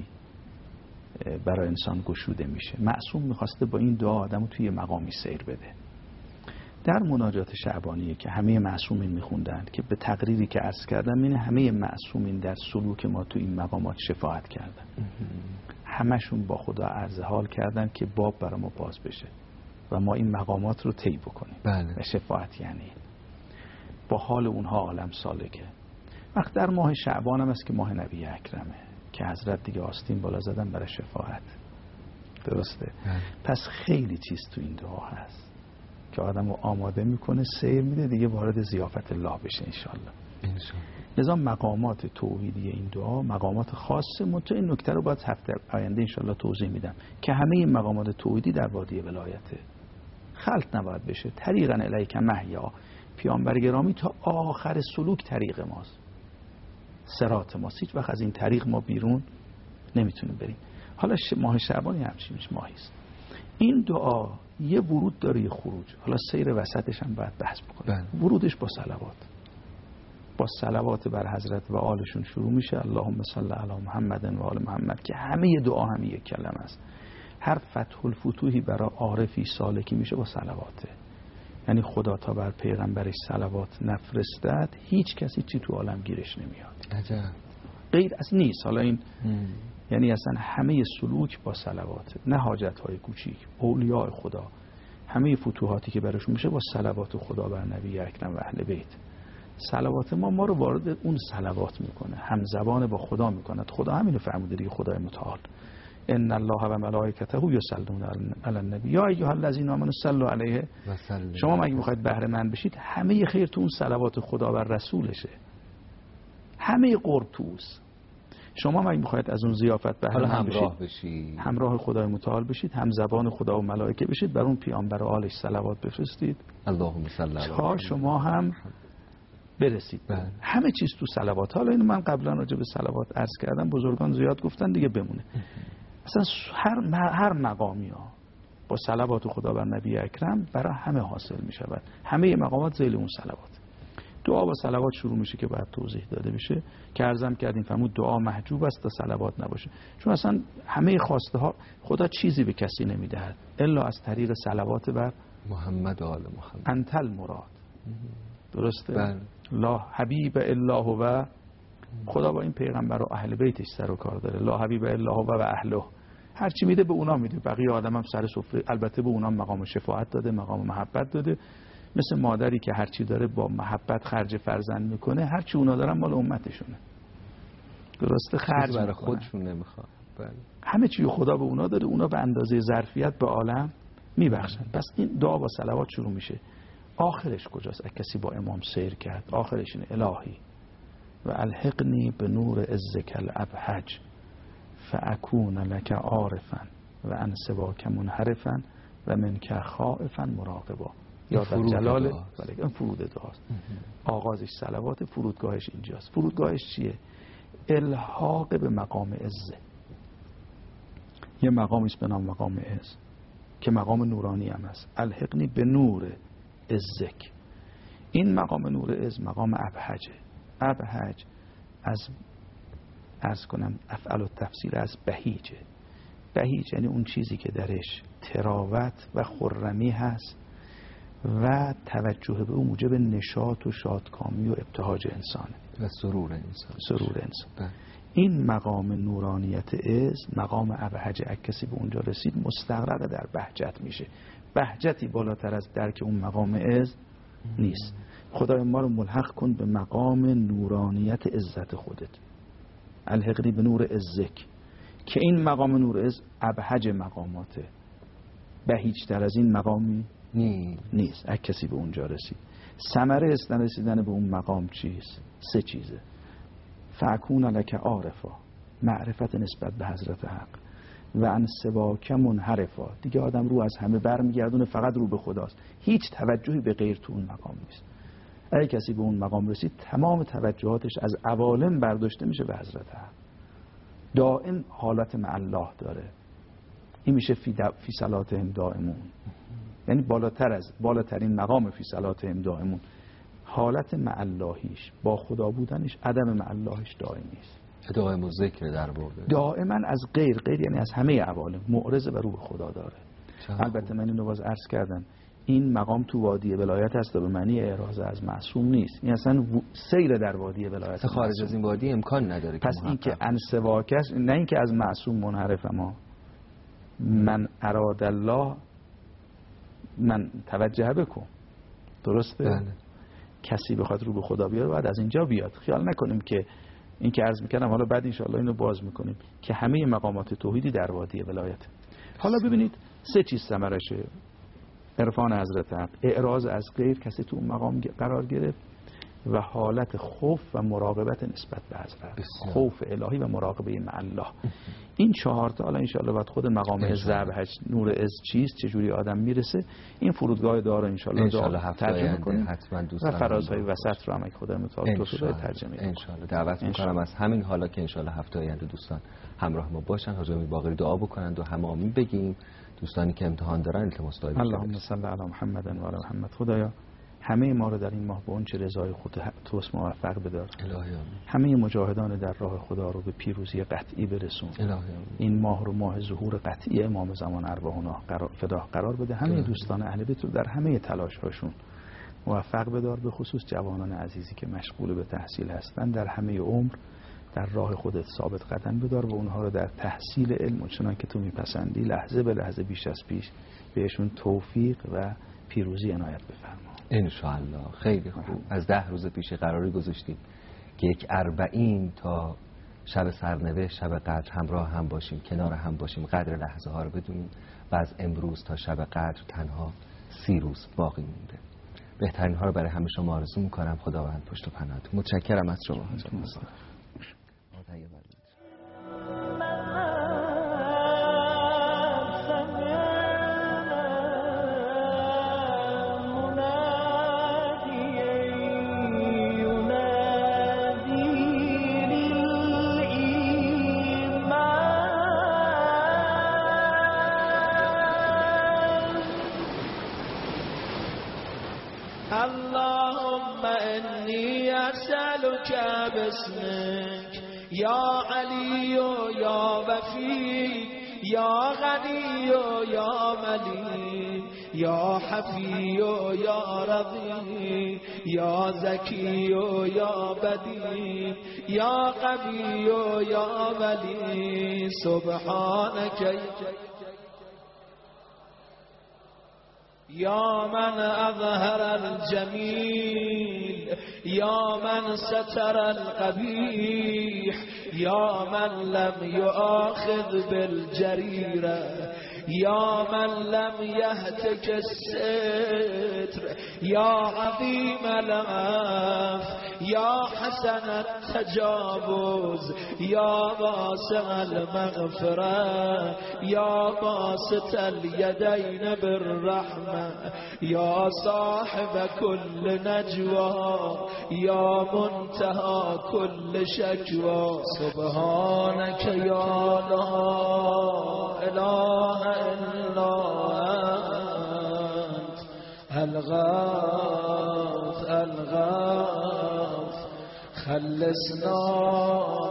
برای انسان گشوده میشه. معصوم میخواسته با این دعا آدمو توی مقامی سیر بده. در مناجات شعبانیه که همه معصومین میخوندن که به تقریری که عرض کردم اینه همه معصومین در سلوک ما تو این مقامات شفاعت کردن، همشون با خدا عرض حال کردن که باب برای ما باز بشه و ما این مقامات رو طی بکنیم. و شفاعت یعنی با حال اونها عالم سالکه. وقت در ماه شعبان هم است که ماه نبی اکرمه که حضرت دیگه آستین بالا زدن برای شفاعت. درسته؟ پس خیلی چیز تو این دعا هست که آدم رو آماده میکنه، سیر میده دیگه وارد ضیافت الله بشه انشالله. لذا مقامات توحیدی این دعا مقامات خاصه. منتها این نکته رو باید هفته آینده انشالله توضیح میدم که همه این مقامات توحیدی در وادی ولایته، خلط نباید بشه. طریقا الیک محیا، پیامبر گرامی تا آخر سلوک طریق ماست، صراط ماست، هیچ وقت از این طریق ما بیرون نمیتونیم بریم. حالا ماه شعبان همچینش ماهیست. این دعا یه ورود داره یه خروج، حالا سیر وسطش هم باید بحث بکنیم. ورودش با صلوات بر حضرت و آلشون شروع میشه. اللهم صل علی محمد و آل محمد که همه دعا هم یک کلمه است. هر فتح الفتوحی برای عارفی سالکی میشه با صلواته. یعنی خدا تا بر پیغمبرش صلوات نفرستد هیچ کسی چی تو عالم گیرش نمیاد. عجب. غیر از نیست. حالا این یعنی اصلا همه سلوک با صلواته، نه حاجت‌های کوچیک، اولیاء خدا همه فتوحاتی که براشون میشه با صلوات خدا بر نبی اکرم و اهل بیت. صلوات ما رو وارد اون صلوات میکنه، همزبان با خدا میکنه. خدا همینو فرموده دیگه، خدای متعال ان الله و ملائکته یصلون علی النبی یا ایها الذین آمنوا صلوا علیه. شما مگه میخواید بهره مند بشید همه خیر تو اون صلوات خدا بر رسولشه، همه قرب توست. شما مگه میخواید از اون ضیافت بهره مند بشید، همراه خدای متعال بشید، هم زبان خدا و ملائکه بشید، بر اون پیامبر و آلش صلوات بفرستید، اللهم صل علی تا شما هم برسید. همه چیز تو صلوات. حالا اینو من قبلا راجع به صلوات عرض کردم، بزرگان زیاد گفتن دیگه بمونه. اصلا هر مقامی ها با صلوات خدا بر نبی اکرم برای همه حاصل می شود. همه مقامات ذیل اون صلوات. دعا با صلوات شروع میشه که باید توضیح داده بشه که عرضم کردیم فرمود دعا محجوب است تا صلوات نباشه، چون اصلا همه خواسته ها خدا چیزی به کسی نمیدهد الا از طریق صلوات بر محمد و آل محمد. انت المراد. درسته؟ لا حبیب الا هو. خدا با این پیغمبر و اهل بیتش سر و کار داره. لا حبیب الا هو و اهله. هر چی میده به اونا میده، بقیه آدم هم سر سفره. البته به اونا مقام شفاعت داده، مقام محبت داده. مثل مادری که هر چی داره با محبت خرج فرزند میکنه، هر چی اونا دارن مال امتشونه. درسته؟ خرج برای خودشون نمیخواد. همه چی خدا به اونا داره، اونا به اندازه ظرفیت به عالم میبخشن. پس این دعا با صلوات شروع میشه. آخرش کجاست؟ کسی با امام سیر کرد آخرش اینه الهی و الحقنی به نور عزک الابهج فاکون لک عارفا و عن سواک منحرفا و منک خائفا مراقبا. یا در جلال این فرود دعاست. آغازش صلوات، فرودگاهش اینجاست. فرودگاهش چیه؟ الحاق به مقام عزه. یه مقامی است به نام مقام عز که مقام نورانی هم است. الحقنی به نور عزک. این مقام نور عز مقام ابهجه. ابهج از کنم افعل و تفصیل از بهیجه. بهیج یعنی اون چیزی که درش تراوت و خرمی هست و توجه به اون موجب نشاط و شادکامی و ابتهاج انسانه و سرور انسان. این مقام نورانیت عز، مقام ابهج، کسی به اونجا رسید مستغرق در بهجت میشه. بهجتی بالاتر از درک اون مقام عز نیست. خدای ما رو ملحق کن به مقام نورانیت عزت خودت. الحقنی به نور عزک، که این مقام نور عز ابهج مقاماته. بهیج‌تر از این مقامی نیست. کسی به اونجا رسید. ثمره رسیدن به اون مقام چیست؟ 3 چیزه. فاکون لک عارفا، معرفت نسبت به حضرت حق، و عن سواک منحرفا، دیگه آدم رو از همه برمیگردونه، فقط رو به خداست، هیچ توجهی به غیر تو اون مقام نیست. اگه کسی به اون مقام رسید تمام توجهاتش از عوالم برداشته میشه به حضرت حق. دائم حالت مع الله داره. این میشه فی صلاتهم دائمون، یعنی بالاترین مقام فی صلاتهم دائمون. حالت مع اللهیش، با خدا بودنش، عدم مع اللهش دائمی است. دائم و ذکر در برده، دائما از غیر یعنی از همه عوالم معرض و رو به خدا داره. البته من اینو باز عرض کردم، این مقام تو وادی ولایت هست و به معنی اعراض از معصوم نیست. این اصلا سیر در وادی ولایت، خارج از این وادی امکان نداره. پس این که انسواکش، نه این که از معصوم منحرف، ما من اراد الله من توجه بکن، درسته؟ بله. کسی بخواد رو به خدا بیاره باید از اینجا بیاد. خیال نکنیم که این که عرض میکنم، حالا بعد انشاءالله اینو باز میکنیم که همه مقامات توحیدی در وادی ولایت. حالا ببینید 3 چیز ثمرشه: عرفان حضرت حق، اعراض از غیر، کسی تو اون مقام قرار گرفت، و حالت خوف و مراقبت نسبت به حضرت، خوف الهی و مراقبه مع الله. این 4 تا حالا انشاءالله بعد خود مقام عز ابهج نور عز چیست، چجوری آدم میرسه، این فرودگاه داره انشاءالله ترجمه کنیم و فرازهای وسط رو هم خدا متعال توفیق ترجمه کنیم. انشاءالله دعوت میکنم از همین حالا که انشاءالله هفته آینده دوستان همراه ما باشن، حاج امیر باقری دعا بکنند و هم آمین بگیم. دوستانی که امتحان دارن التماس داریم اللهم صل علی محمد و علی محمد. خدایا همه ما رو در این ماه به اون چه رضای خود توست موفق بدار. همه مجاهدان در راه خدا رو به پیروزی قطعی برسون. این ماه رو ماه ظهور قطعی امام زمان ارواحنا فدا قرار بده. همه دوستان اهل بیت رو در همه تلاش هاشون موفق بدار، به خصوص جوانان عزیزی که مشغول به تحصیل هستند در همه عمر در راه خودت ثابت قدم بدار و اونها رو در تحصیل علم چنان که تو میپسندی لحظه به لحظه بیش از پیش بهشون توفیق و پیروزی عنایت بفرما انشاءالله. خیلی خوب. از 10 روز پیش قراری گذاشتیم که 40 تا شب سرنوشت، شب قدر همراه هم باشیم، کنار هم باشیم، قدر لحظه ها رو بدونیم، و از امروز تا شب قدر تنها 30 روز باقی مونده. بهترین ها رو برای همه شما آرزو میکنم. خداوند پشت و پناهتون. متشکرم از شما. اللهم إني أسألك باسمك يا علي يا وفي يا غني يا مليك يا حفي يا رضي يا زكي يا بديع يا قوي يا ولي سبحانك يا من أظهر الجميل يا من ستر القبيح يا من لم يؤاخذ بالجريرة يا من لم يهتك الستر يا عظيم العفو يا حسن التجاوز يا واسع المغفرة يا باسط اليدين بالرحمة يا صاحب كل نجوى يا منتهى كل شكوى سبحانك يا لا إله إلا أنت الغوث خلصنا